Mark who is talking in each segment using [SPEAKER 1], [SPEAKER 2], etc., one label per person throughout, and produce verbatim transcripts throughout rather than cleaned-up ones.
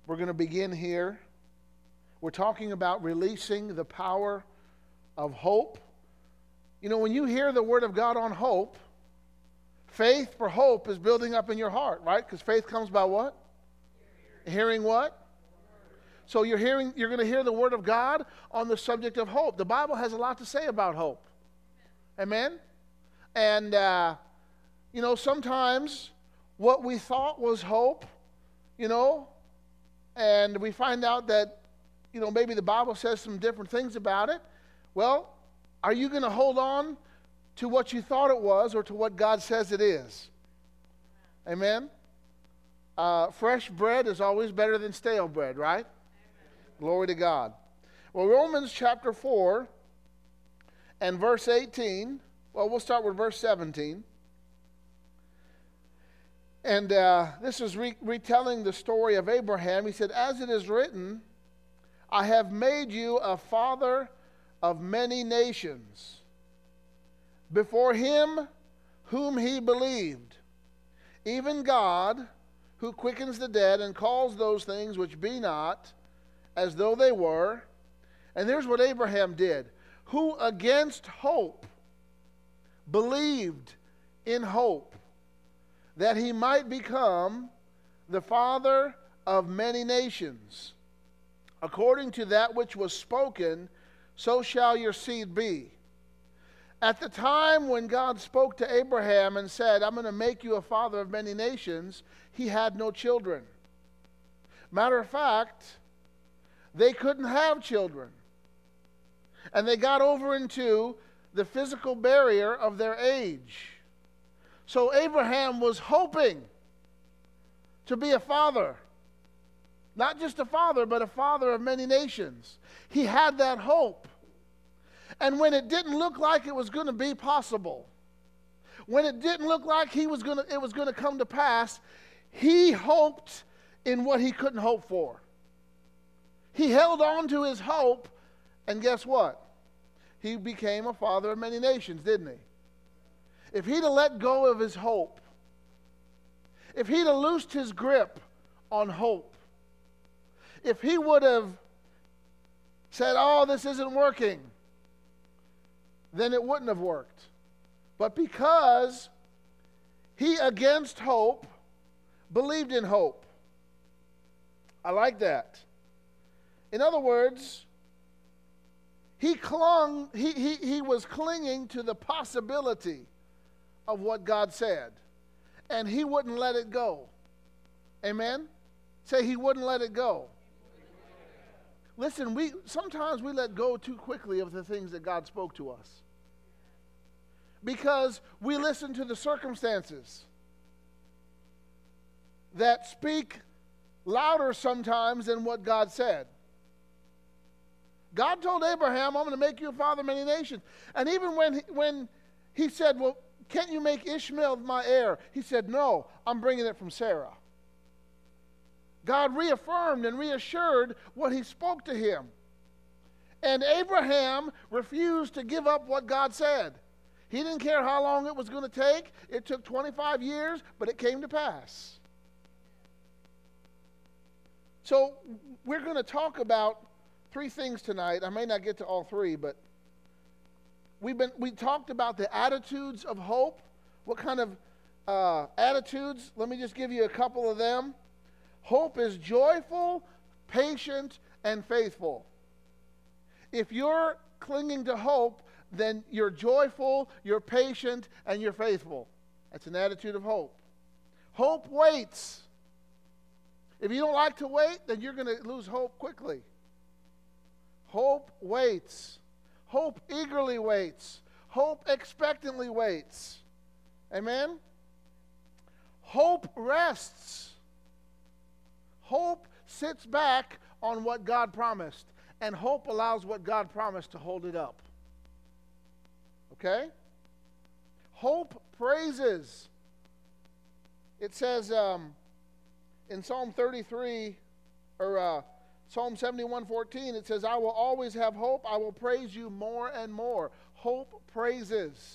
[SPEAKER 1] We're going to begin here. We're talking about releasing the power of hope. You know, when you hear the word of God on hope, faith for hope is building up in your heart, right? Because faith comes by what? Hearing what? So you're hearing, you're going to hear the word of God on the subject of hope. The Bible has a lot to say about hope. Amen? And, uh, you know, sometimes what we thought was hope, you know, and we find out that, you know, maybe the Bible says some different things about it. Well, are you going to hold on to what you thought it was or to what God says it is? Amen? Uh, fresh bread is always better than stale bread, right? Amen. Glory to God. Well, Romans chapter four and verse eighteen. Well, we'll start with verse seventeen. And uh, this is re- retelling the story of Abraham. He said, as it is written, I have made you a father of many nations, before him whom he believed, even God, who quickens the dead and calls those things which be not as though they were. And here's what Abraham did. Who against hope believed in hope, that he might become the father of many nations. According to that which was spoken, so shall your seed be. At the time when God spoke to Abraham and said, I'm going to make you a father of many nations, he had no children. Matter of fact, they couldn't have children. And they got over into the physical barrier of their age. So Abraham was hoping to be a father. Not just a father, but a father of many nations. He had that hope. And when it didn't look like it was going to be possible, when it didn't look like he was going to, it was going to come to pass, he hoped in what he couldn't hope for. He held on to his hope, and guess what? He became a father of many nations, didn't he? If he'd have let go of his hope, if he'd have loosed his grip on hope, if he would have said, oh, this isn't working, then it wouldn't have worked. But because he, against hope, believed in hope. I like that. In other words, he clung, he, he, he was clinging to the possibility of what God said. And he wouldn't let it go. Amen? Say he wouldn't let it go. Listen, we sometimes we let go too quickly of the things that God spoke to us. Because we listen to the circumstances that speak louder sometimes than what God said. God told Abraham, I'm going to make you a father of many nations. And even when he, when he said, well, can't you make Ishmael my heir? He said, no, I'm bringing it from Sarah. God reaffirmed and reassured what he spoke to him. And Abraham refused to give up what God said. He didn't care how long it was going to take. It took twenty-five years, but it came to pass. So we're going to talk about three things tonight. I may not get to all three, but we've been we talked about the attitudes of hope. What kind of uh, attitudes? Let me just give you a couple of them. Hope is joyful, patient, and faithful. If you're clinging to hope, then you're joyful, you're patient, and you're faithful. That's an attitude of hope. Hope waits. If you don't like to wait, then you're going to lose hope quickly. Hope waits. Hope eagerly waits. Hope expectantly waits. Amen? Hope rests. Hope sits back on what God promised, and hope allows what God promised to hold it up. Okay? Hope praises. It says um, in Psalm thirty-three, or uh, Psalm seventy-one fourteen, it says, I will always have hope. I will praise you more and more. Hope praises.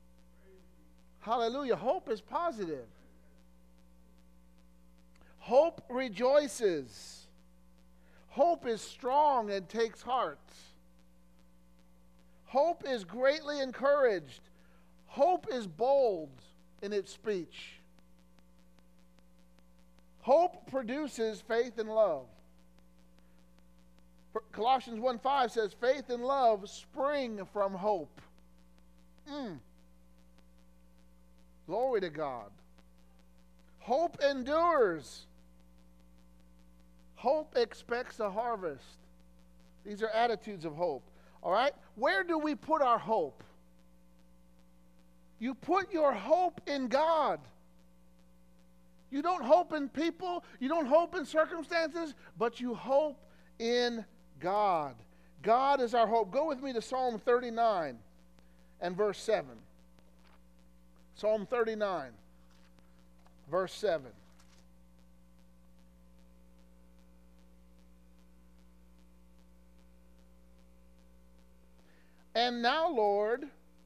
[SPEAKER 1] Hallelujah. Hope is positive. Hope Hope rejoices. Hope is strong and takes heart. Hope is greatly encouraged. Hope is bold in its speech. Hope produces faith and love. Colossians one five says, faith and love spring from hope. Mm. Glory to God. Hope endures. Hope expects a harvest. These are attitudes of hope. All right? Where do we put our hope? You put your hope in God. You don't hope in people. You don't hope in circumstances, but you hope in God. God is our hope. Go with me to Psalm thirty-nine and verse seven. Psalm thirty-nine, verse seven. And now, Lord,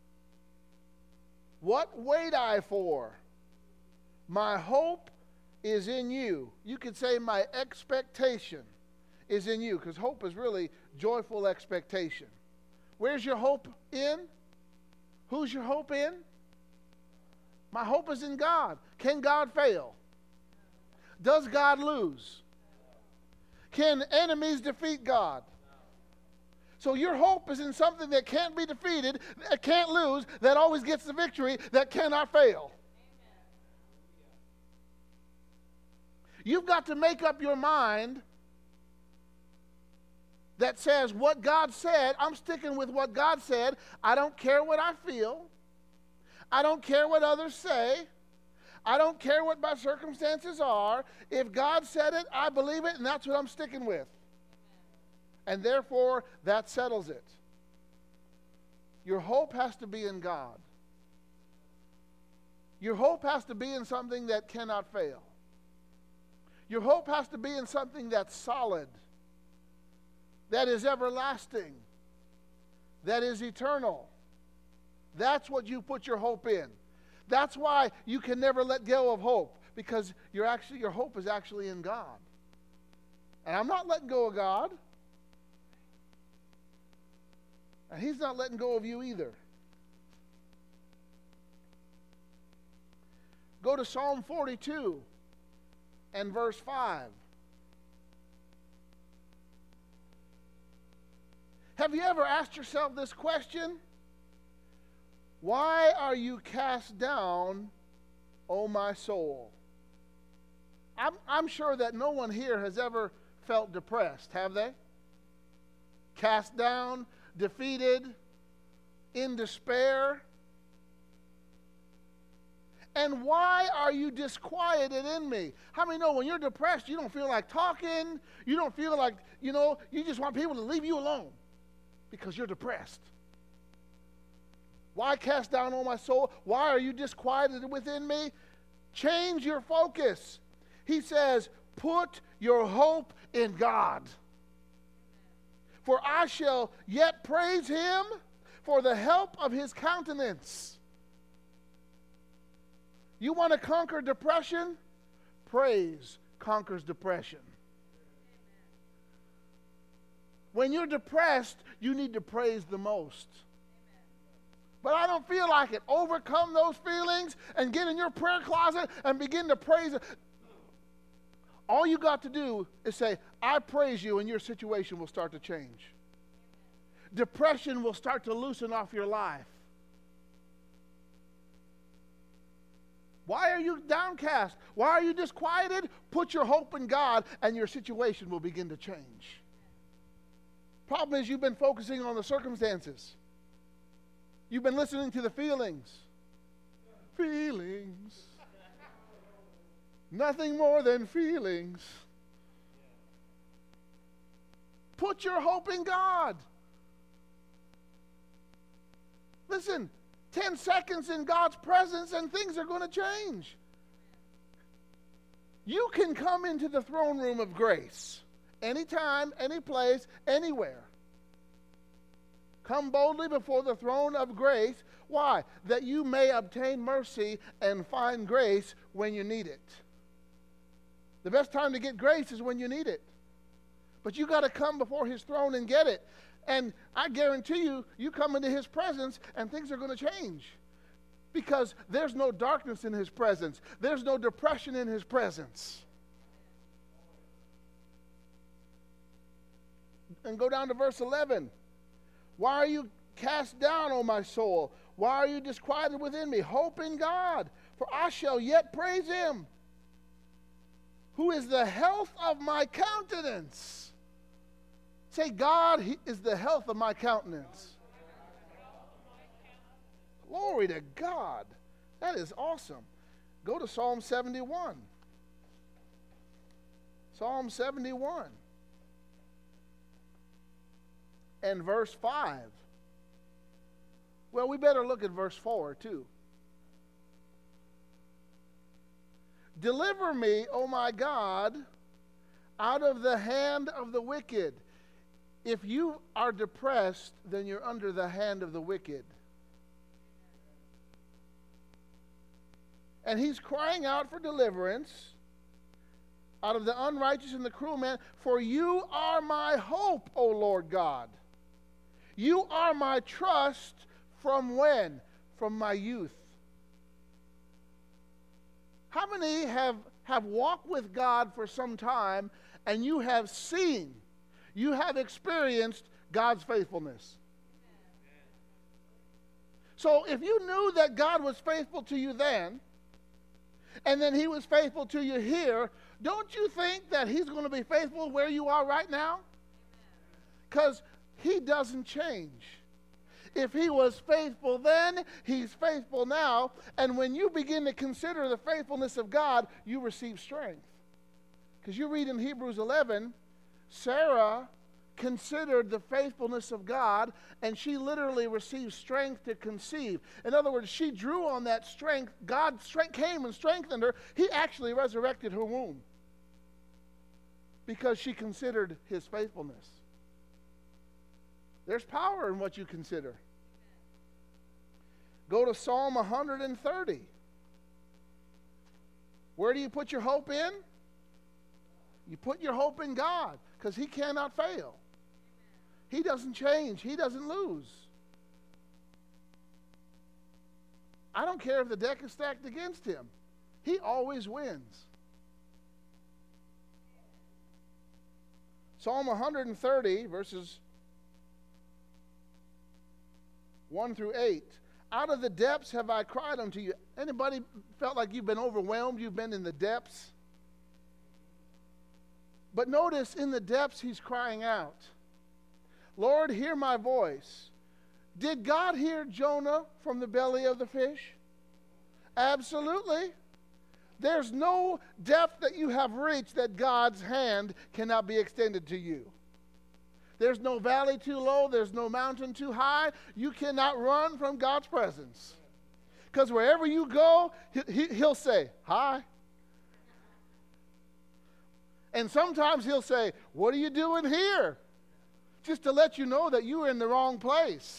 [SPEAKER 1] what wait I for? My hope is in you. You could say my expectation is in you, because hope is really joyful expectation. Where's your hope in? Who's your hope in? My hope is in God. Can God fail? Does God lose? Can enemies defeat God? So your hope is in something that can't be defeated, that can't lose, that always gets the victory, that cannot fail. You've got to make up your mind that says what God said, I'm sticking with what God said. I don't care what I feel. I don't care what others say. I don't care what my circumstances are. If God said it, I believe it, and that's what I'm sticking with. And therefore, that settles it. Your hope has to be in God. Your hope has to be in something that cannot fail. Your hope has to be in something that's solid, that is everlasting, that is eternal. That's what you put your hope in. That's why you can never let go of hope, because you're actually, your hope is actually in God. And I'm not letting go of God. And He's not letting go of you either. Go to Psalm forty-two and verse five. Have you ever asked yourself this question? Why are you cast down, O my soul? I'm, I'm sure that no one here has ever felt depressed, have they? Cast down, defeated, in despair. And why are you disquieted in me? How many know when you're depressed, you don't feel like talking, you don't feel like, you know, you just want people to leave you alone because you're depressed. Why cast down, O my soul? Why are you disquieted within me? Change your focus. He says, put your hope in God. For I shall yet praise Him for the help of His countenance. You want to conquer depression? Praise conquers depression. When you're depressed, you need to praise the most. But I don't feel like it. Overcome those feelings and get in your prayer closet and begin to praise it. All you got to do is say, I praise you, and your situation will start to change. Depression will start to loosen off your life. Why are you downcast? Why are you disquieted? Put your hope in God, and your situation will begin to change. Problem is, you've been focusing on the circumstances. You've been listening to the feelings. Feelings. Nothing more than feelings. Put your hope in God. Listen, ten seconds in God's presence and things are going to change. You can come into the throne room of grace anytime, any place, anywhere. Come boldly before the throne of grace. Why? That you may obtain mercy and find grace when you need it. The best time to get grace is when you need it. But you got to come before his throne and get it. And I guarantee you, you come into his presence and things are going to change. Because there's no darkness in his presence. There's no depression in his presence. And go down to verse eleven. Why are you cast down, O my soul? Why are you disquieted within me? Hope in God, for I shall yet praise him, who is the health of my countenance. Say, God is the health of my countenance. Glory to God. That is awesome. Go to Psalm seventy-one. Psalm seventy-one. And verse five. Well, we better look at verse four too. Deliver me, O my God, out of the hand of the wicked. If you are depressed, then you're under the hand of the wicked. And he's crying out for deliverance out of the unrighteous and the cruel man. For you are my hope, O Lord God. You are my trust from when? From my youth. How many have, have walked with God for some time and you have seen, you have experienced God's faithfulness? So if you knew that God was faithful to you then, and then he was faithful to you here, don't you think that he's going to be faithful where you are right now? Because he doesn't change. If he was faithful then, he's faithful now. And when you begin to consider the faithfulness of God, you receive strength. Because you read in Hebrews eleven, Sarah considered the faithfulness of God, and she literally received strength to conceive. In other words, she drew on that strength. God's strength came and strengthened her. He actually resurrected her womb because she considered his faithfulness. There's power in what you consider. Go to Psalm one thirty. Where do you put your hope in? You put your hope in God, because he cannot fail. He doesn't change. He doesn't lose. I don't care if the deck is stacked against him. He always wins. Psalm one thirty, verses one through eight. Out of the depths have I cried unto you. Anybody felt like you've been overwhelmed? You've been in the depths? But notice in the depths he's crying out. Lord, hear my voice. Did God hear Jonah from the belly of the fish? Absolutely. There's no depth that you have reached that God's hand cannot be extended to you. There's no valley too low. There's no mountain too high. You cannot run from God's presence. Because wherever you go, he, he, he'll say, hi. And sometimes he'll say, what are you doing here? Just to let you know that you are in the wrong place.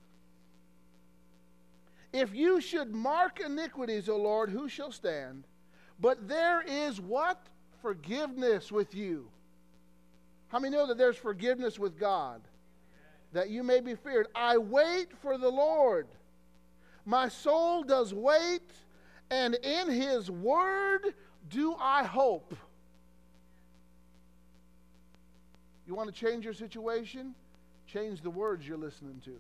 [SPEAKER 1] If you should mark iniquities, O Lord, who shall stand? But there is what? Forgiveness with you. How many know that there's forgiveness with God? That you may be feared. I wait for the Lord. My soul does wait, and in his word do I hope. You want to change your situation? Change the words you're listening to.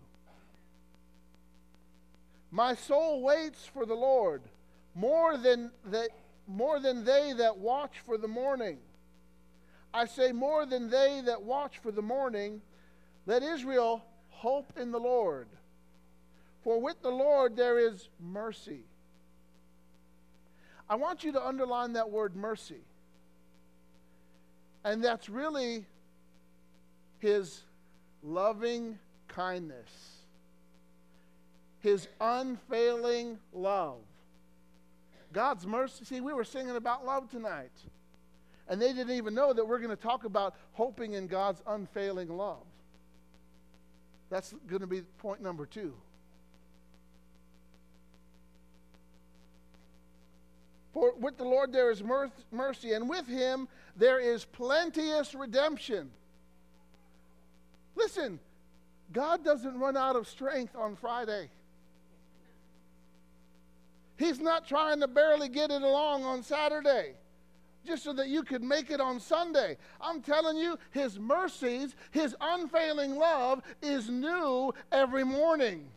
[SPEAKER 1] My soul waits for the Lord more than the, more than they that watch for the morning. I say more than they that watch for the morning. Let Israel hope in the Lord. For with the Lord there is mercy. I want you to underline that word mercy. And that's really his loving kindness. His unfailing love. God's mercy. See, we were singing about love tonight. And they didn't even know that we're going to talk about hoping in God's unfailing love. That's going to be point number two. For with the Lord there is mercy, and with him there is plenteous redemption. Listen, God doesn't run out of strength on Friday. He's not trying to barely get it along on Saturday just so that you could make it on Sunday. I'm telling you, his mercies, his unfailing love is new every morning.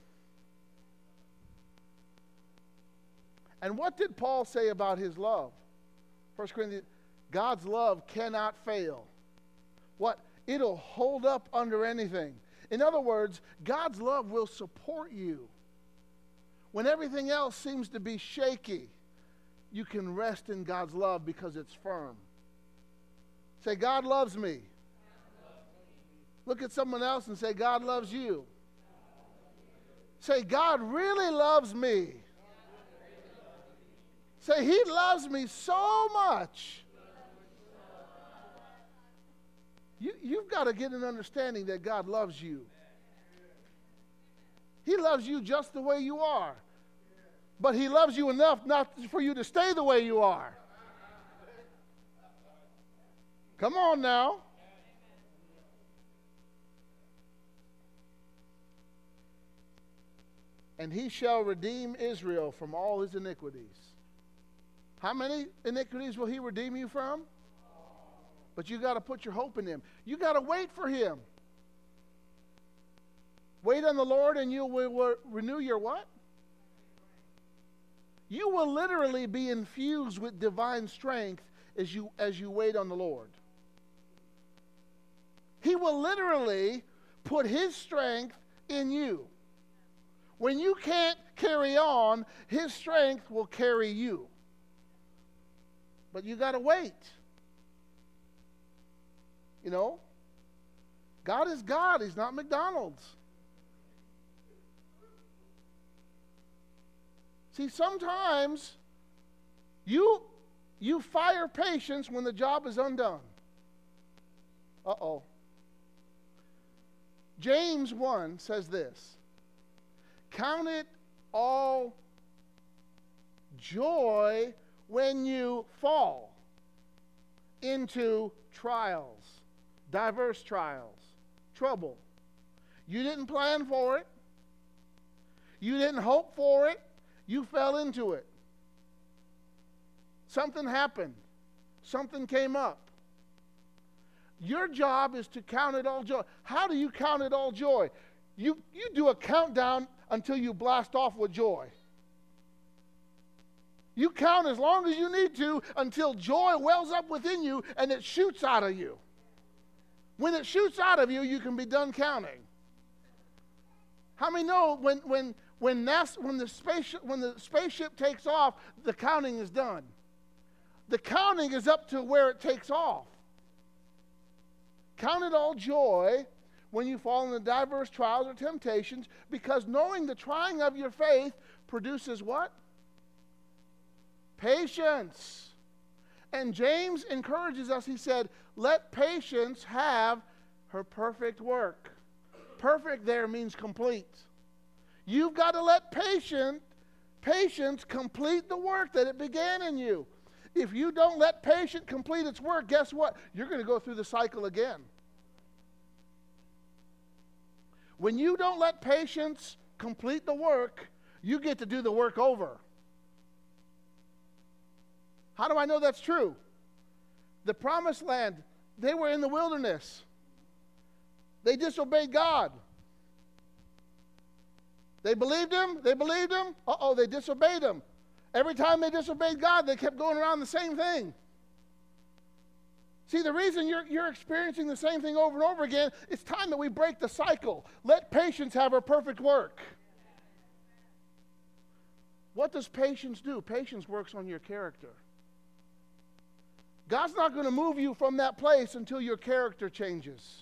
[SPEAKER 1] And what did Paul say about his love? First Corinthians, God's love cannot fail. What? It'll hold up under anything. In other words, God's love will support you. When everything else seems to be shaky, you can rest in God's love because it's firm. Say, God loves me. God loves me. Look at someone else and say, God loves you. Say, God really loves me. Say, he loves me so much. You, you've got to get an understanding that God loves you. He loves you just the way you are. But he loves you enough not for you to stay the way you are. Come on now. And he shall redeem Israel from all his iniquities. How many iniquities will he redeem you from? But you got to put your hope in him. You got to wait for him. Wait on the Lord and you will, will renew your what? You will literally be infused with divine strength as you, as you wait on the Lord. He will literally put his strength in you. When you can't carry on, his strength will carry you. But you got to wait. You know, God is God. He's not McDonald's. See, sometimes you, you fire patience when the job is undone. Uh-oh. James one says this. Count it all joy when you fall into trials, diverse trials, trouble. You didn't plan for it. You didn't hope for it. You fell into it. Something happened. Something came up. Your job is to count it all joy. How do you count it all joy? You, you do a countdown until you blast off with joy. You count as long as you need to until joy wells up within you and it shoots out of you. When it shoots out of you, you can be done counting. How many know when when when NASA, when the spaceship when the spaceship takes off, the counting is done? The counting is up to where it takes off. Count it all joy when you fall into diverse trials or temptations, because knowing the trying of your faith produces what? Patience. And James encourages us, he said, let patience have her perfect work. Perfect there means complete. You've got to let patient, patience complete the work that it began in you. If you don't let patience complete its work, guess what? You're going to go through the cycle again. When you don't let patience complete the work, you get to do the work over. How do I know that's true? The promised land, they were in the wilderness. They disobeyed God. They believed him. They believed him. Uh-oh, they disobeyed him. Every time they disobeyed God, they kept going around the same thing. See, the reason you're, you're experiencing the same thing over and over again, it's time that we break the cycle. Let patience have her perfect work. What does patience do? Patience works on your character. God's not going to move you from that place until your character changes.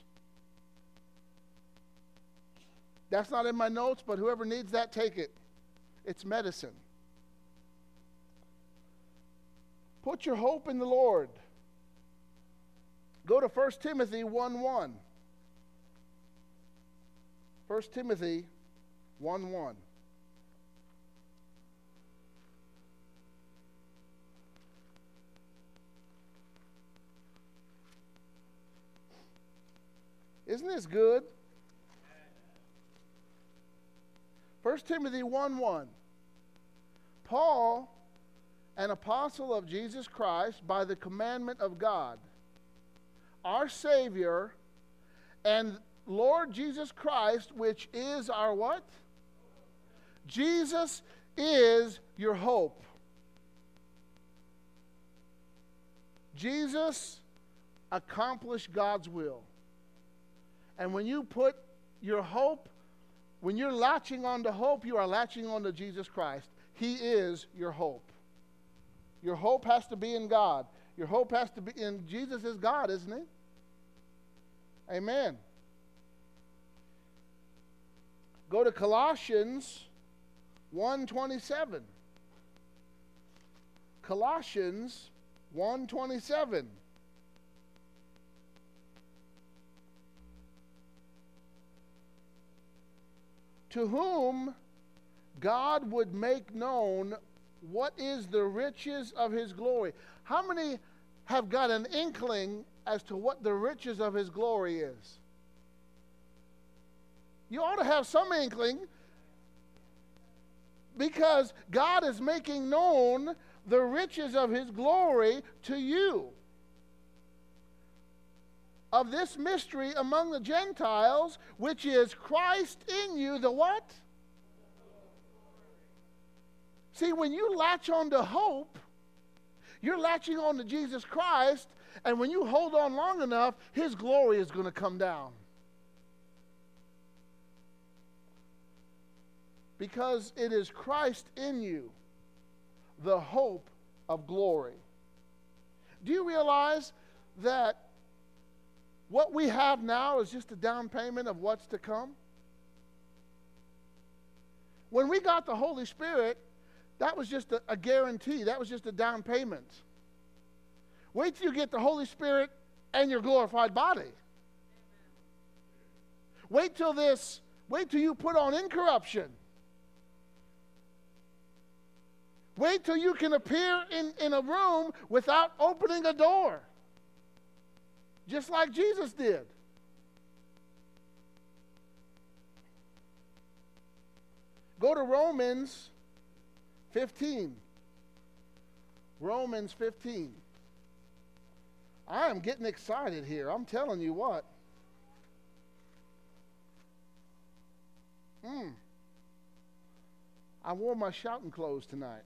[SPEAKER 1] That's not in my notes, but whoever needs that, take it. It's medicine. Put your hope in the Lord. Go to First Timothy one one. First Timothy one one. Isn't this good? First Timothy one one. Paul, an apostle of Jesus Christ, by the commandment of God, our Savior, and Lord Jesus Christ, which is our what? Jesus is your hope. Jesus accomplished God's will. And when you put your hope, when you're latching on to hope, you are latching on to Jesus Christ. He is your hope. Your hope has to be in God. Your hope has to be in Jesus is God, isn't he? Amen. Go to Colossians one twenty-seven. Colossians one twenty-seven. To whom God would make known what is the riches of his glory. How many have got an inkling as to what the riches of his glory is? You ought to have some inkling, because God is making known the riches of his glory to you. Of this mystery among the Gentiles, which is Christ in you, the what? See, when you latch on to hope, you're latching on to Jesus Christ, and when you hold on long enough, his glory is going to come down. Because it is Christ in you, the hope of glory. Do you realize that what we have now is just a down payment of what's to come? When we got the Holy Spirit, that was just a, a guarantee. That was just a down payment. Wait till you get the Holy Spirit and your glorified body. Amen. Wait till this, wait till you put on incorruption. Wait till you can appear in, in a room without opening a door. Just like Jesus did. Go to Romans fifteen. Romans fifteen. I am getting excited here. I'm telling you what. Hmm. I wore my shouting clothes tonight.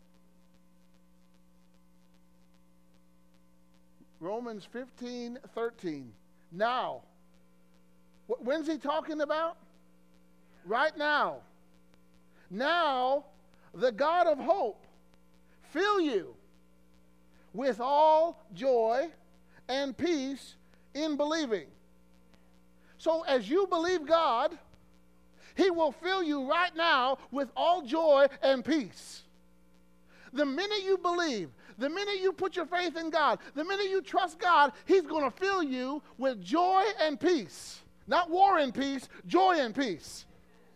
[SPEAKER 1] Romans fifteen thirteen. Now. When's he talking about? Right now. Now, the God of hope fill you with all joy and peace in believing. So as you believe God, he will fill you right now with all joy and peace. The minute you believe, the minute you put your faith in God, the minute you trust God, he's going to fill you with joy and peace. Not war and peace, joy and peace.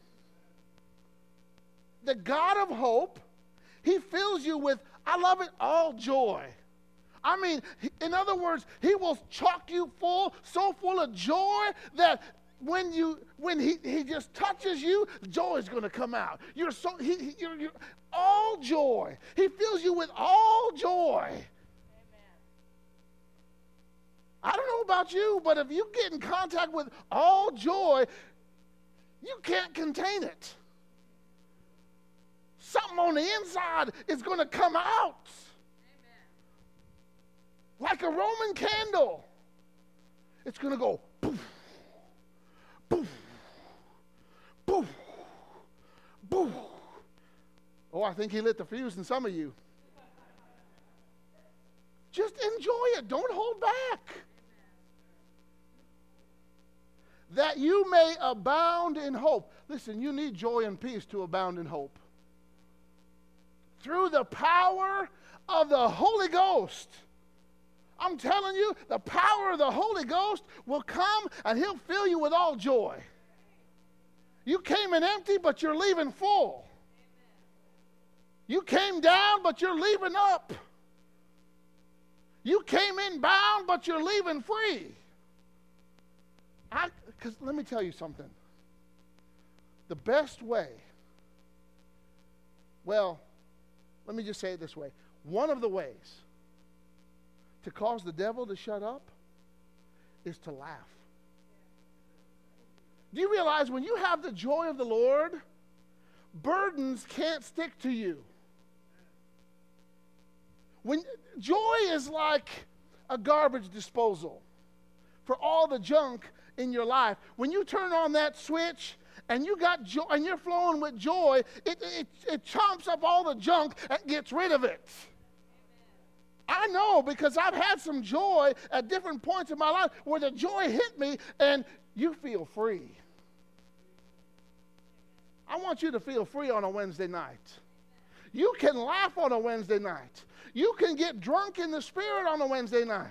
[SPEAKER 1] The God of hope, he fills you with, I love it, all joy. I mean, in other words, he will chock you full, so full of joy that when you when he, he just touches you, joy is going to come out. You're so he, he you're, you're all joy. He fills you with all joy. Amen. I don't know about you, but if you get in contact with all joy, you can't contain it. Something on the inside is going to come out. Amen. Like a Roman candle. It's going to go poof, poof, poof, poof. Oh, I think he lit the fuse in some of you. Just enjoy it. Don't hold back. Amen. That you may abound in hope. Listen, you need joy and peace to abound in hope. Through the power of the Holy Ghost. I'm telling you, the power of the Holy Ghost will come and he'll fill you with all joy. You came in empty, but you're leaving full. You came down, but you're leaving up. You came in bound, but you're leaving free. I, because let me tell you something. The best way, well, let me just say it this way. One of the ways to cause the devil to shut up is to laugh. Do you realize when you have the joy of the Lord, burdens can't stick to you? When joy is like a garbage disposal for all the junk in your life. When you turn on that switch and you got joy and you're flowing with joy, it, it, it chomps up all the junk and gets rid of it. I know, because I've had some joy at different points in my life where the joy hit me and you feel free. I want you to feel free on a Wednesday night. You can laugh on a Wednesday night. You can get drunk in the Spirit on a Wednesday night.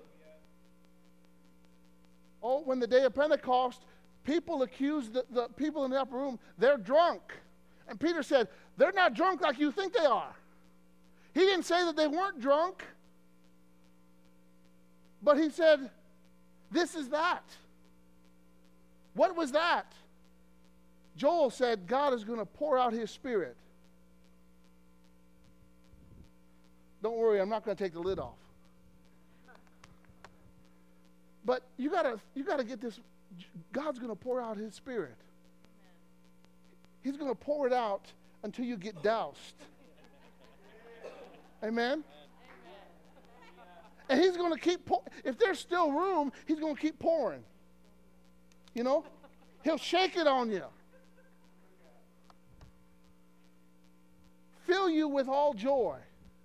[SPEAKER 1] Oh, when the day of Pentecost, people accused the, the people in the upper room, they're drunk. And Peter said, they're not drunk like you think they are. He didn't say that they weren't drunk, but he said, this is that. What was that? Joel said, God is going to pour out his Spirit. Don't worry, I'm not going to take the lid off. But you gotta, you gotta get this. God's going to pour out his Spirit. He's going to pour it out until you get doused. Amen? And he's going to keep, pour- if there's still room, he's going to keep pouring. You know? He'll shake it on you. Fill you with all joy.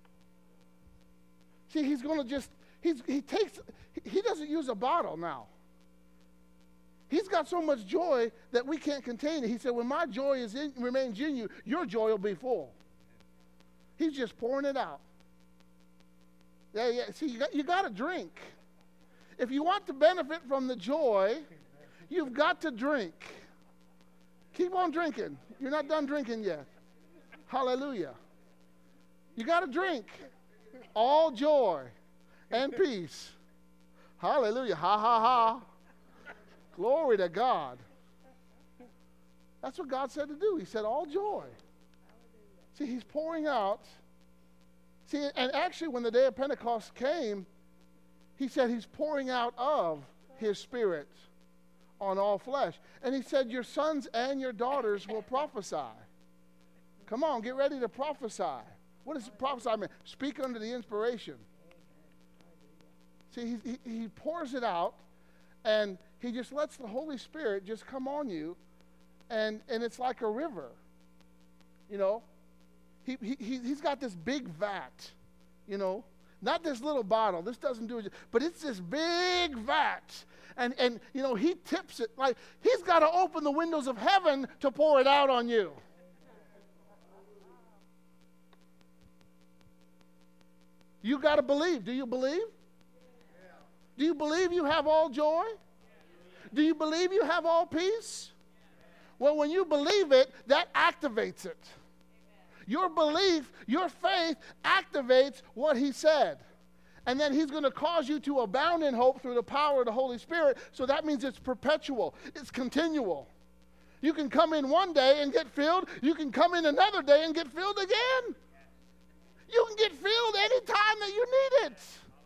[SPEAKER 1] See, he's going to just, he's, he takes, he doesn't use a bottle now. He's got so much joy that we can't contain it. He said, when my joy is in, remains in you, your joy will be full. He's just pouring it out. Yeah, yeah. See, you got, you got to drink. If you want to benefit from the joy, you've got to drink. Keep on drinking. You're not done drinking yet. Hallelujah. You got to drink. All joy and peace. Hallelujah. Ha, ha, ha. Glory to God. That's what God said to do. He said, all joy. See, he's pouring out. See, and actually when the day of Pentecost came, he said he's pouring out of his Spirit on all flesh. And he said, your sons and your daughters will prophesy. Come on, get ready to prophesy. What does prophesy mean? Speak under the inspiration. See, he, he, he pours it out, and he just lets the Holy Spirit just come on you, and, and it's like a river. You know? He, he, he's got this big vat, you know? Not this little bottle. This doesn't do it. But it's this big vat. And, and, you know, he tips it. Like, he's got to open the windows of heaven to pour it out on you. You got to believe. Do you believe? Do you believe you have all joy? Do you believe you have all peace? Well, when you believe it, that activates it. Your belief, your faith activates what he said. And then he's going to cause you to abound in hope through the power of the Holy Spirit. So that means it's perpetual. It's continual. You can come in one day and get filled. You can come in another day and get filled again. You can get filled any time that you need it.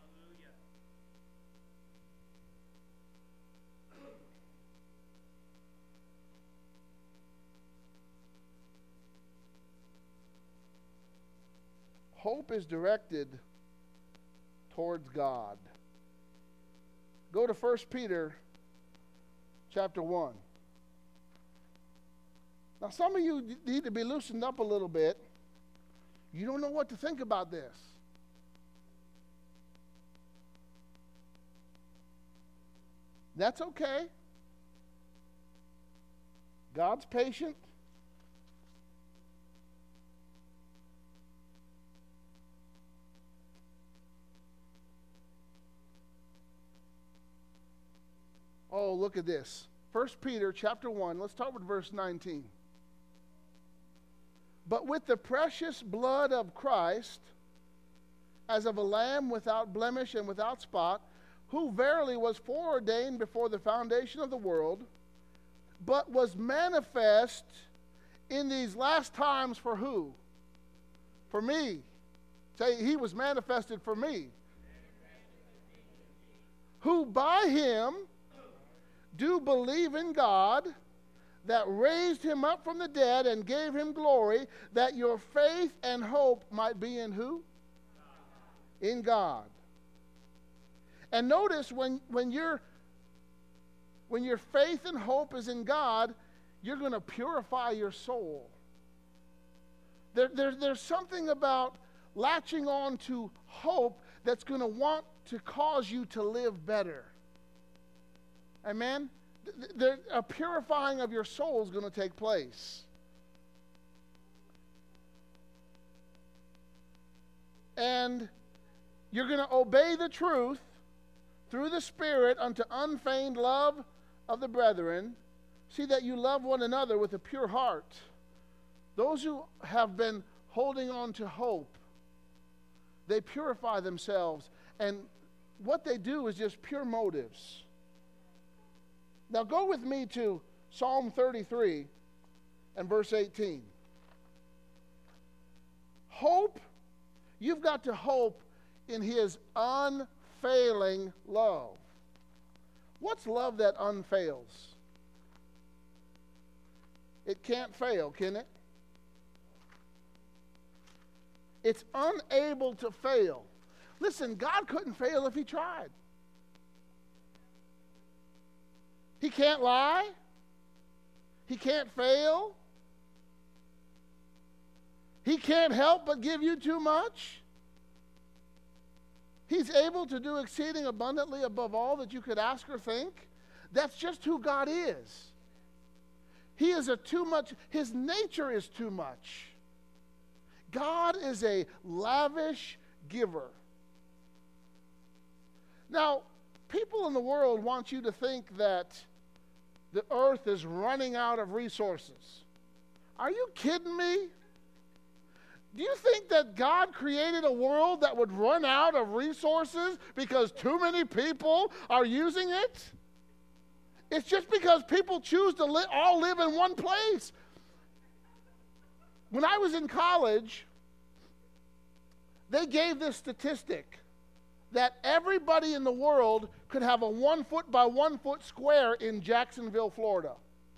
[SPEAKER 1] Hope is directed towards God. Go to First Peter chapter one. Now, some of you need to be loosened up a little bit. You don't know what to think about this. That's okay. God's patient. Oh, look at this. First Peter chapter one. Let's start with verse nineteen. But with the precious blood of Christ, as of a lamb without blemish and without spot, who verily was foreordained before the foundation of the world, but was manifest in these last times for who? For me. Say, he was manifested for me. Who by him do believe in God, that raised him up from the dead and gave him glory, that your faith and hope might be in who? In God. And notice when, when, your when your faith and hope is in God, you're going to purify your soul. There, there, there's something about latching on to hope that's going to want to cause you to live better. Amen? There, a purifying of your soul is going to take place. And you're going to obey the truth through the Spirit unto unfeigned love of the brethren. See that you love one another with a pure heart. Those who have been holding on to hope, they purify themselves. And what they do is just pure motives. Now go with me to Psalm thirty-three and verse eighteen. Hope, you've got to hope in his unfailing love. What's love that unfails? It can't fail, can it? It's unable to fail. Listen, God couldn't fail if he tried. He can't lie. He can't fail. He can't help but give you too much. He's able to do exceeding abundantly above all that you could ask or think. That's just who God is. He is a too much, his nature is too much. God is a lavish giver. Now, people in the world want you to think that the earth is running out of resources. Are you kidding me? Do you think that God created a world that would run out of resources because too many people are using it? It's just because people choose to li- all live in one place. When I was in college, they gave this statistic that everybody in the world could have a one foot by one foot square in Jacksonville, Florida.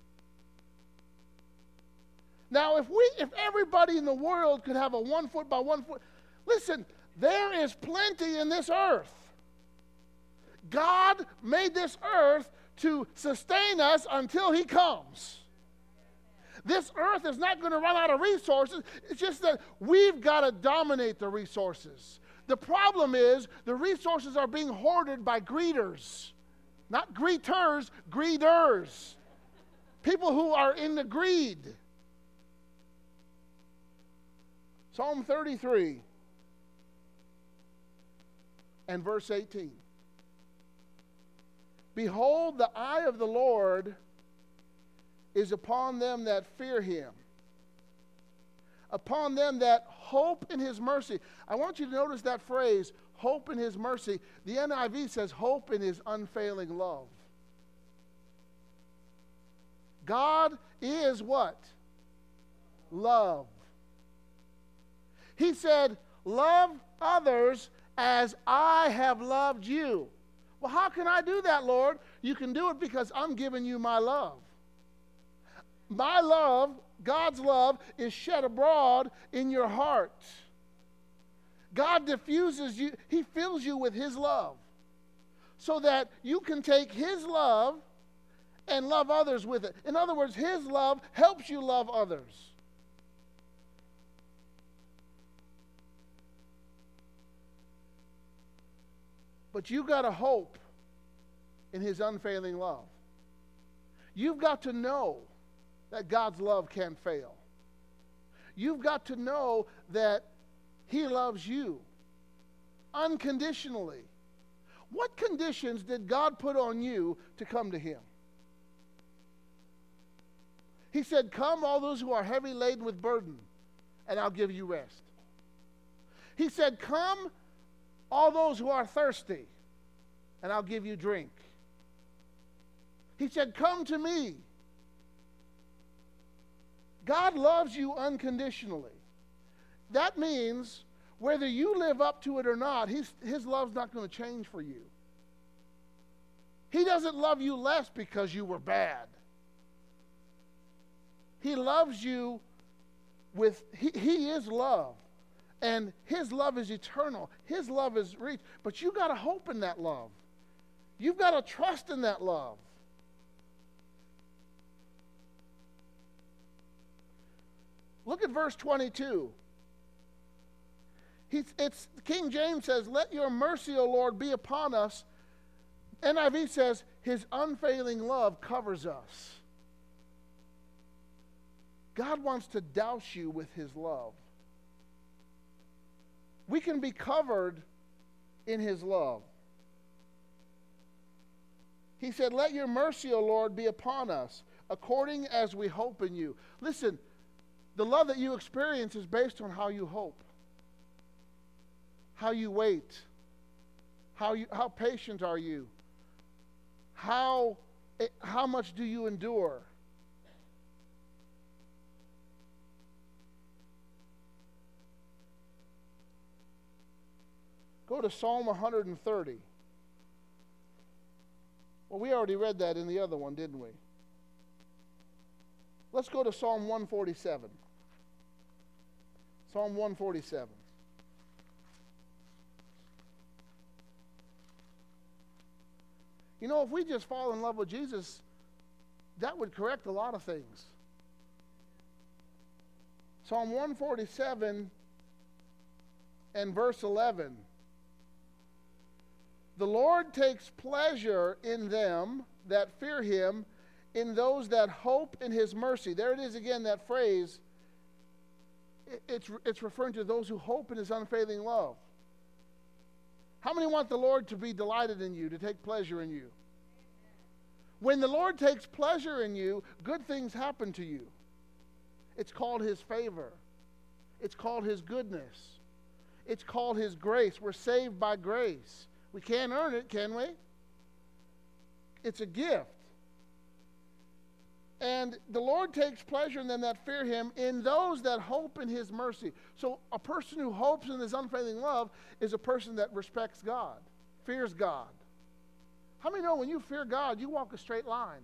[SPEAKER 1] Now, if we, if everybody in the world could have a one foot by one foot, listen, there is plenty in this earth. God made this earth to sustain us until he comes. This earth is not going to run out of resources. It's just that we've got to dominate the resources. The problem is the resources are being hoarded by greeders. Not greeters, greeders. People who are into greed. Psalm thirty-three and verse eighteen. Behold, the eye of the Lord is upon them that fear him, upon them that hope in his mercy. I want you to notice that phrase, hope in his mercy. The N I V says hope in his unfailing love. God is what? Love. He said, love others as I have loved you. Well, how can I do that, Lord? You can do it because I'm giving you my love. My love, God's love, is shed abroad in your heart. God diffuses you, he fills you with his love so that you can take his love and love others with it. In other words, his love helps you love others. But you've got to hope in his unfailing love. You've got to know that God's love can't fail. You've got to know that he loves you unconditionally. What conditions did God put on you to come to him? He said, come all those who are heavy laden with burden, and I'll give you rest. He said, come all those who are thirsty, and I'll give you drink. He said, come to me. God loves you unconditionally. That means whether you live up to it or not, his, his love's not going to change for you. He doesn't love you less because you were bad. He loves you with, he, he is love. And his love is eternal. His love is reach. But you got to hope in that love. You've got to trust in that love. Look at verse twenty-two. He, it's, King James says, let your mercy, O Lord, be upon us. N I V says, his unfailing love covers us. God wants to douse you with his love. We can be covered in his love. He said, let your mercy, O Lord, be upon us, according as we hope in you. Listen, the love that you experience is based on how you hope, how you wait, how you, how patient are you, how, how much do you endure. Go to Psalm one hundred thirty. Well, we already read that in the other one, didn't we? Let's go to Psalm one forty-seven. Psalm one forty-seven. You know, if we just fall in love with Jesus, that would correct a lot of things. Psalm one forty-seven and verse eleven. The Lord takes pleasure in them that fear him, in those that hope in his mercy. There it is again, that phrase. It's, it's referring to those who hope in his unfailing love. How many want the Lord to be delighted in you, to take pleasure in you? When the Lord takes pleasure in you, good things happen to you. It's called his favor. It's called his goodness. It's called his grace. We're saved by grace. We can't earn it, can we? It's a gift. And the Lord takes pleasure in them that fear him, in those that hope in his mercy. So a person who hopes in his unfailing love is a person that respects God, fears God. How many know when you fear God, you walk a straight line?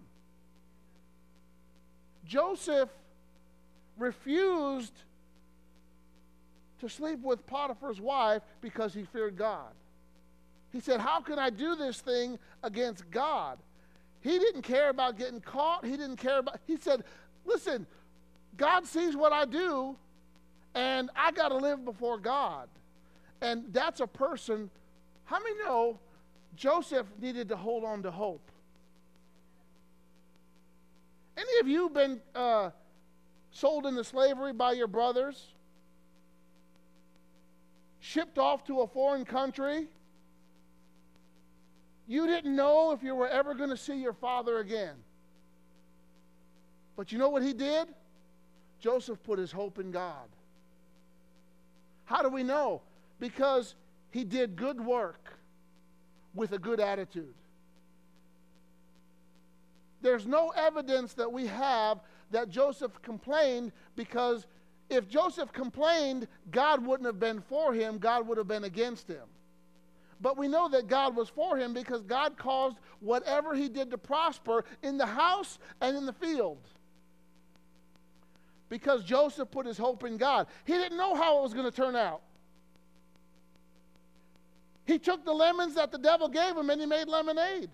[SPEAKER 1] Joseph refused to sleep with Potiphar's wife because he feared God. He said, how can I do this thing against God? He didn't care about getting caught. He didn't care about, he said, listen, God sees what I do, and I got to live before God. And that's a person, how many know Joseph needed to hold on to hope? Any of you been uh, sold into slavery by your brothers? Shipped off to a foreign country? You didn't know if you were ever going to see your father again. But you know what he did? Joseph put his hope in God. How do we know? Because he did good work with a good attitude. There's no evidence that we have that Joseph complained, because if Joseph complained, God wouldn't have been for him, God would have been against him. But we know that God was for him because God caused whatever he did to prosper in the house and in the field. Because Joseph put his hope in God. He didn't know how it was going to turn out. He took the lemons that the devil gave him and he made lemonade.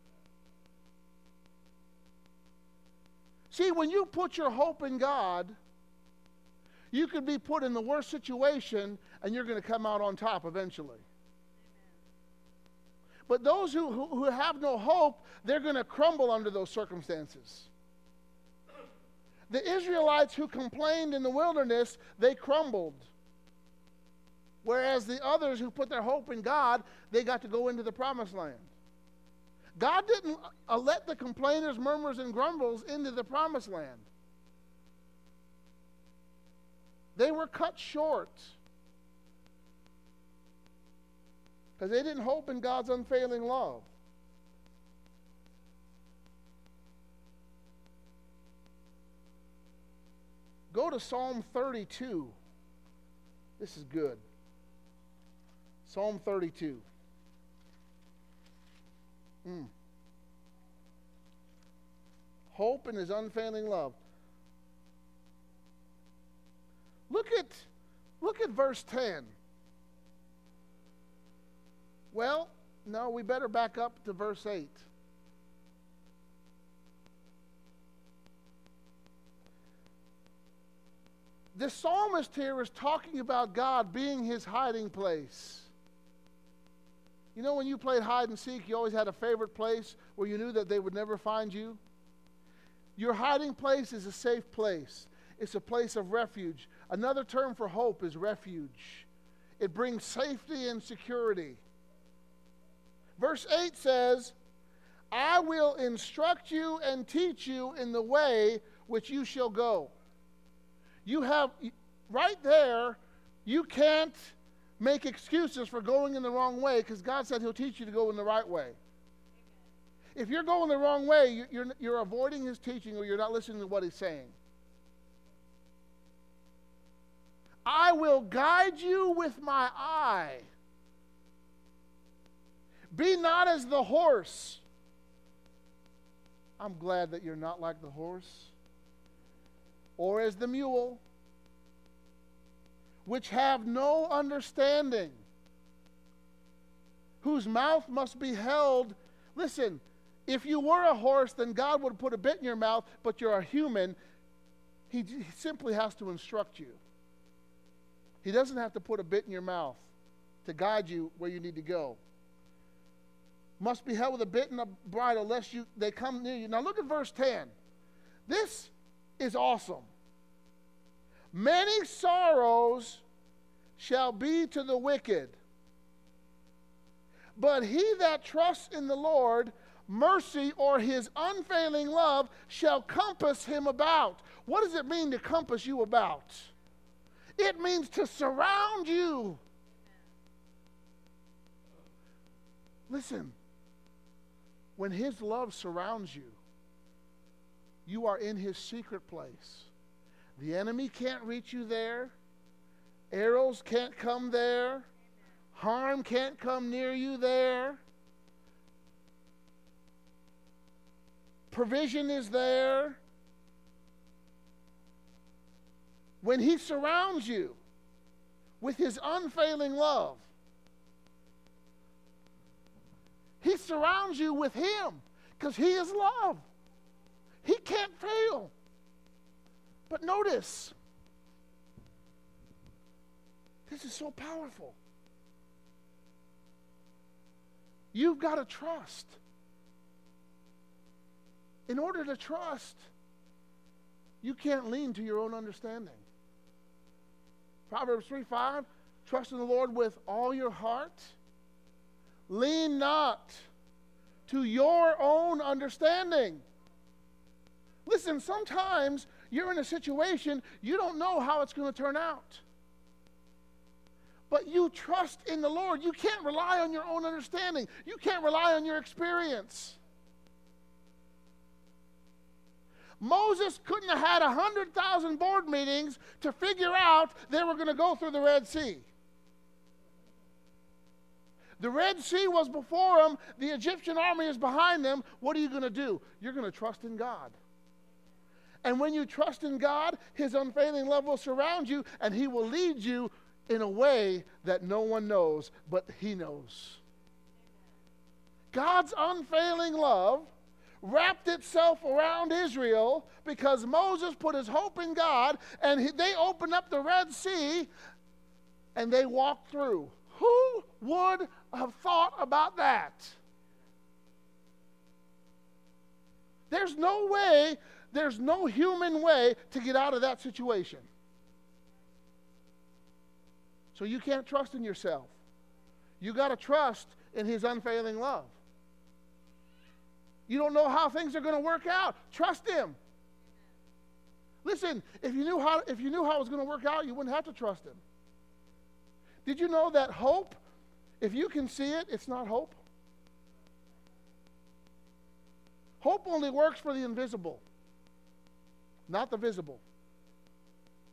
[SPEAKER 1] See, when you put your hope in God, you could be put in the worst situation and you're going to come out on top eventually. But those who, who, who have no hope, they're going to crumble under those circumstances. The Israelites who complained in the wilderness, they crumbled. Whereas the others who put their hope in God, they got to go into the promised land. God didn't uh, let the complainers, murmurs, and grumbles into the promised land. They were cut short. Because they didn't hope in God's unfailing love. to Psalm thirty-two. This is good. Psalm thirty-two. Mm. Hope in his unfailing love. Look at, look at verse ten. Well, no, we better back up to verse eight. The psalmist here is talking about God being his hiding place. You know, when you played hide and seek, you always had a favorite place where you knew that they would never find you? Your hiding place is a safe place. It's a place of refuge. Another term for hope is refuge. It brings safety and security. Verse eight says, I will instruct you and teach you in the way which you shall go. You have, right there, you can't make excuses for going in the wrong way because God said he'll teach you to go in the right way. If you're going the wrong way, you're, you're avoiding his teaching or you're not listening to what he's saying. I will guide you with my eye. Be not as the horse. I'm glad that you're not like the horse. Or as the mule, which have no understanding, whose mouth must be held. Listen, if you were a horse, then God would put a bit in your mouth, but you're a human. He, he simply has to instruct you. He doesn't have to put a bit in your mouth to guide you where you need to go. Must be held with a bit and a bridle, lest you they come near you. Now look at verse ten. This is awesome. Many sorrows shall be to the wicked, but he that trusts in the Lord, mercy or his unfailing love shall compass him about. What does it mean to compass you about? It means to surround you. Listen, when his love surrounds you, you are in his secret place. The enemy can't reach you there. Arrows can't come there. Harm can't come near you there. Provision is there. When he surrounds you with his unfailing love, he surrounds you with him because he is love. He can't fail. But notice, this is so powerful. You've got to trust. In order to trust, you can't lean to your own understanding. Proverbs three five, trust in the Lord with all your heart. Lean not to your own understanding. Listen, sometimes you're in a situation you don't know how it's going to turn out. But you trust in the Lord. You can't rely on your own understanding. You can't rely on your experience. Moses couldn't have had one hundred thousand board meetings to figure out they were going to go through the Red Sea. The Red Sea was before them. The Egyptian army is behind them. What are you going to do? You're going to trust in God. And when you trust in God, his unfailing love will surround you, and he will lead you in a way that no one knows, but he knows. God's unfailing love wrapped itself around Israel because Moses put his hope in God, and he, they opened up the Red Sea, and they walked through. Who would have thought about that? There's no way, there's no human way to get out of that situation. So you can't trust in yourself. You got to trust in his unfailing love. You don't know how things are going to work out. Trust him. Listen, if you knew how if you knew how it was going to work out, you wouldn't have to trust him. Did you know that hope, if you can see it, it's not hope? Hope only works for the invisible, not the visible.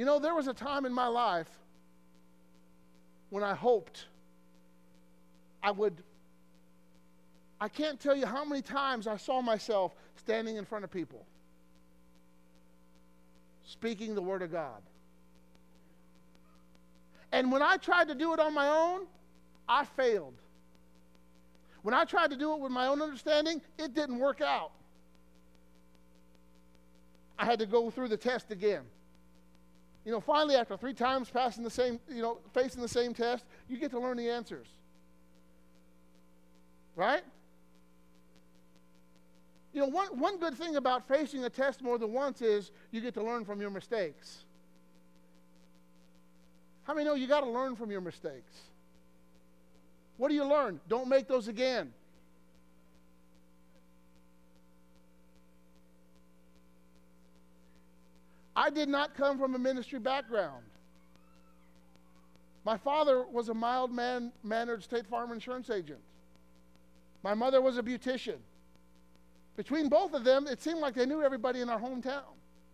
[SPEAKER 1] You know, there was a time in my life when I hoped I would, I can't tell you how many times I saw myself standing in front of people, speaking the Word of God. And when I tried to do it on my own, I failed. When I tried to do it with my own understanding, it didn't work out. I had to go through the test again. You know, finally, after three times passing the same, you know, facing the same test, you get to learn the answers. Right? You know, one, one good thing about facing a test more than once is you get to learn from your mistakes. How many know you got to learn from your mistakes? What do you learn? Don't make those again. I did not come from a ministry background. My father was a mild-mannered State Farm insurance agent. My mother was a beautician. Between both of them, it seemed like they knew everybody in our hometown.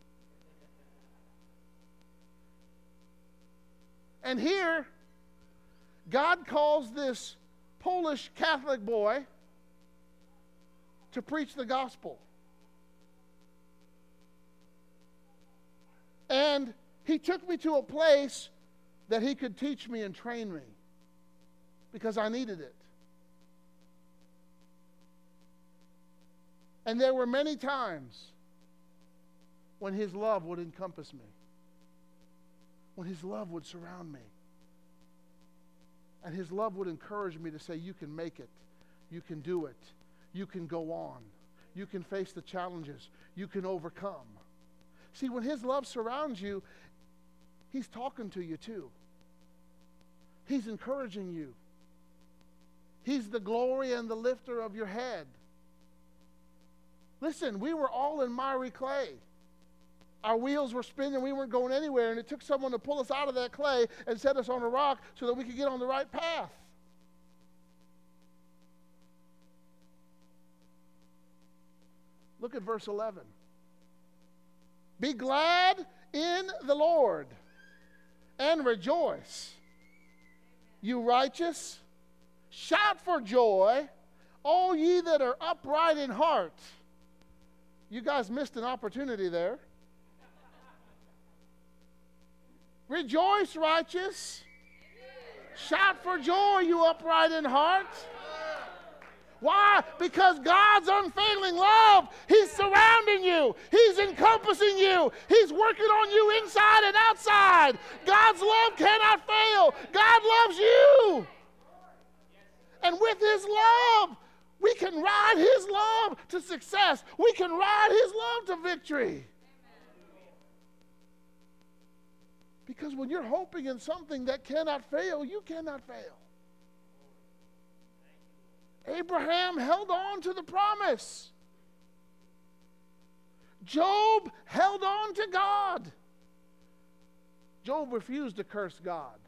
[SPEAKER 1] And here, God calls this Polish Catholic boy to preach the gospel. And he took me to a place that he could teach me and train me because I needed it. And there were many times when his love would encompass me, when his love would surround me. And his love would encourage me to say, you can make it, you can do it, you can go on, you can face the challenges, you can overcome. See, when his love surrounds you, he's talking to you too. He's encouraging you. He's the glory and the lifter of your head. Listen, we were all in miry clay. Our wheels were spinning, we weren't going anywhere, and it took someone to pull us out of that clay and set us on a rock so that we could get on the right path. Look at verse eleven. Be glad in the Lord and rejoice. You righteous, shout for joy, all ye that are upright in heart. You guys missed an opportunity there. Rejoice, righteous. Shout for joy, you upright in heart. Why? Because God's unfailing love, he's surrounding you. He's encompassing you. He's working on you inside and outside. God's love cannot fail. God loves you. And with his love, we can ride his love to success. We can ride his love to victory. Because when you're hoping in something that cannot fail, you cannot fail. Abraham held on to the promise. Job held on to God. Job refused to curse God.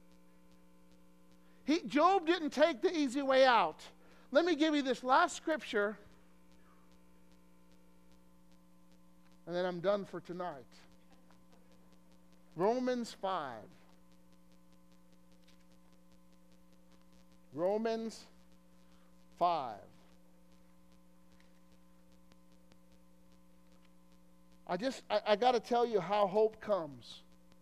[SPEAKER 1] He, Job didn't take the easy way out. Let me give you this last scripture, and then I'm done for tonight. Romans five. Romans five. I just, I, I got to tell you how hope comes.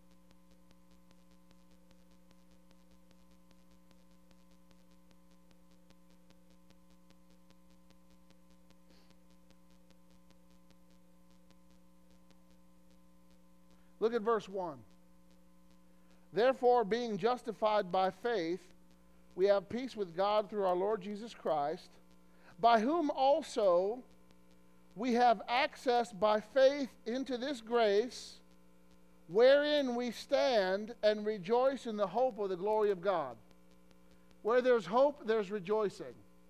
[SPEAKER 1] Look at verse one. Therefore, being justified by faith, we have peace with God through our Lord Jesus Christ, by whom also we have access by faith into this grace, wherein we stand and rejoice in the hope of the glory of God. Where there's hope, there's rejoicing.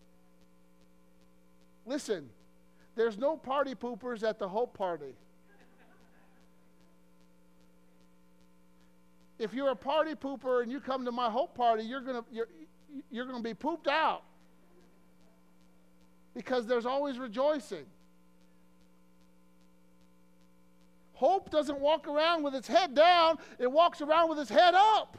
[SPEAKER 1] Listen, there's no party poopers at the hope party. If you're a party pooper and you come to my hope party, you're gonna you're you're gonna be pooped out. Because there's always rejoicing. Hope doesn't walk around with its head down. It walks around with its head up.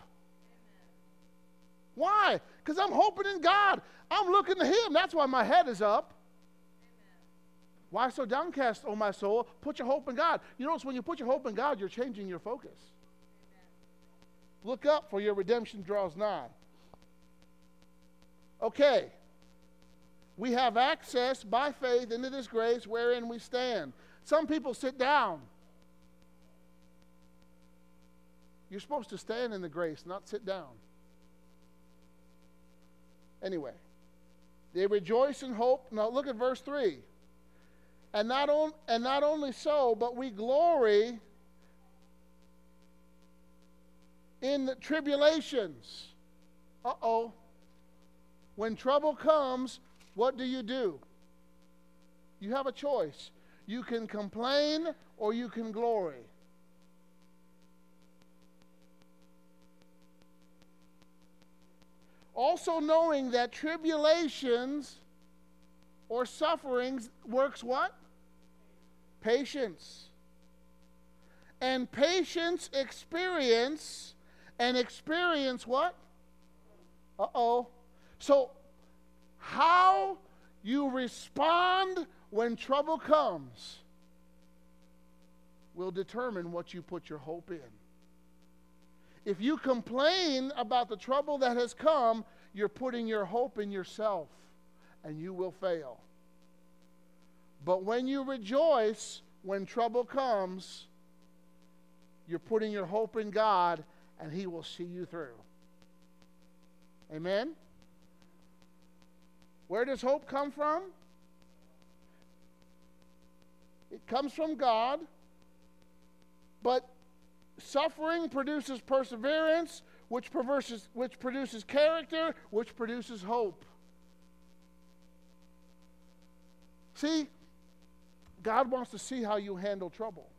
[SPEAKER 1] Why? Because I'm hoping in God. I'm looking to Him. That's why my head is up. Why so downcast, O my soul? Put your hope in God. You notice when you put your hope in God, you're changing your focus. Look up, for your redemption draws nigh. Okay. We have access by faith into this grace wherein we stand. Some people sit down. You're supposed to stand in the grace, not sit down. Anyway, they rejoice in hope. Now look at verse three. And not, on, and not only so, but we glory in the tribulations. Uh-oh. When trouble comes, what do you do? You have a choice. You can complain or you can glory. Also knowing that tribulations or sufferings works what? Patience. And patience experience, and experience what? Uh-oh. So how you respond when trouble comes will determine what you put your hope in. If you complain about the trouble that has come, you're putting your hope in yourself, and you will fail. But when you rejoice when trouble comes, you're putting your hope in God, and He will see you through. Amen? Where does hope come from? It comes from God, but suffering produces perseverance, which produces, which produces character, which produces hope. See, God wants to see how you handle trouble.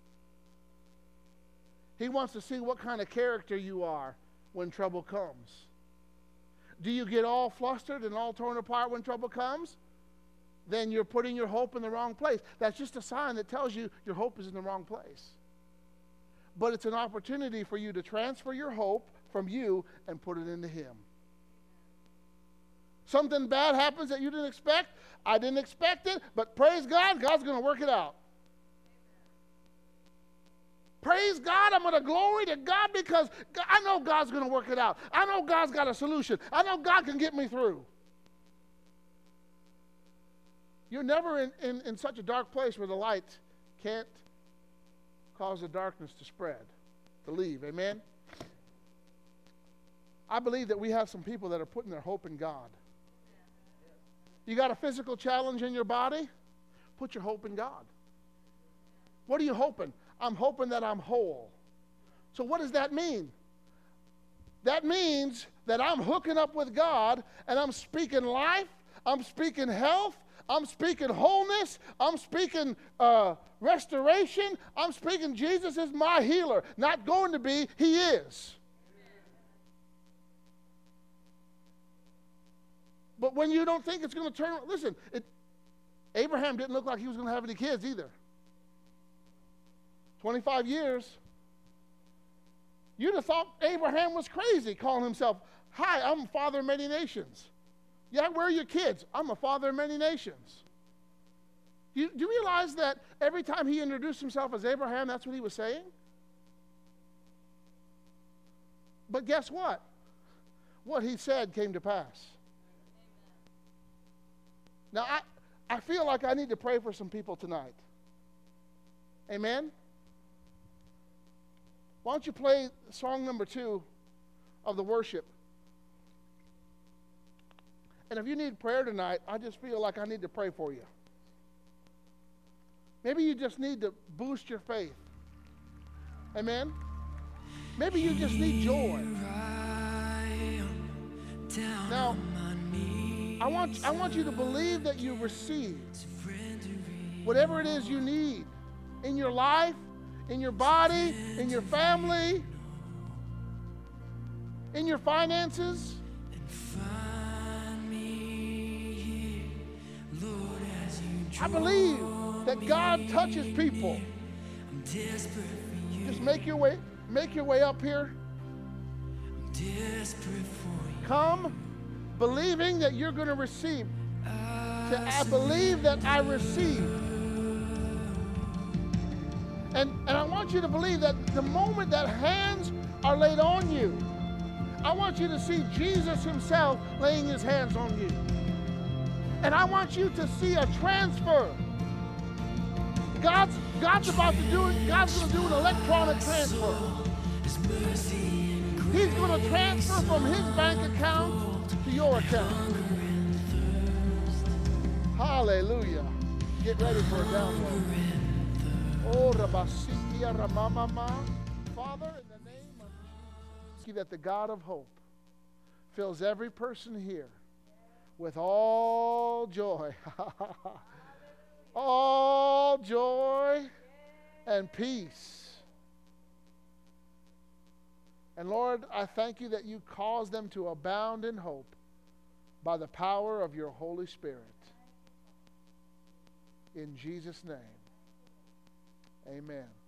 [SPEAKER 1] He wants to see what kind of character you are when trouble comes. Do you get all flustered and all torn apart when trouble comes? Then you're putting your hope in the wrong place. That's just a sign that tells you your hope is in the wrong place. But it's an opportunity for you to transfer your hope from you and put it into Him. Something bad happens that you didn't expect. I didn't expect it, but praise God, God's going to work it out. Praise God, I'm going to glory to God because I know God's going to work it out. I know God's got a solution. I know God can get me through. You're never in, in, in such a dark place where the light can't cause the darkness to spread, to leave. Amen? I believe that we have some people that are putting their hope in God. You got a physical challenge in your body? Put your hope in God. What are you hoping? I'm hoping that I'm whole. So what does that mean? That means that I'm hooking up with God and I'm speaking life, I'm speaking health, I'm speaking wholeness, I'm speaking uh, restoration, I'm speaking Jesus is my healer. Not going to be, He is. But when you don't think it's going to turn, listen, it, Abraham didn't look like he was going to have any kids either. twenty-five years. You'd have thought Abraham was crazy calling himself, hi, I'm a father of many nations. Yeah, where are your kids? I'm a father of many nations. You, do you realize that every time he introduced himself as Abraham, that's what he was saying? But guess what? What he said came to pass. Now, I, I feel like I need to pray for some people tonight. Amen? Why don't you play song number two of the worship? And if you need prayer tonight, I just feel like I need to pray for you. Maybe you just need to boost your faith. Amen? Maybe you just need joy. Now, I want, I want you to believe that you received whatever it is you need in your life, in your body, in your family, in your finances. I believe that God touches people
[SPEAKER 2] I'm desperate for you.
[SPEAKER 1] Just make your way, make your way up here.
[SPEAKER 2] I'm desperate for you.
[SPEAKER 1] Come believing that you're going to receive. Say, I believe that I receive. And, and I want you to believe that the moment that hands are laid on you, I want you to see Jesus himself laying his hands on you. And I want you to see a transfer. God's, God's about to do it. God's going to do an electronic transfer. He's going to transfer from his bank account to your account. Hallelujah. Get ready for a download. Oh, Rabasikia Ramamama. Father, in the name of Jesus, thank you that the God of hope fills every person here with all joy. All joy and peace. And Lord, I thank you that you cause them to abound in hope by the power of your Holy Spirit. In Jesus' name, amen.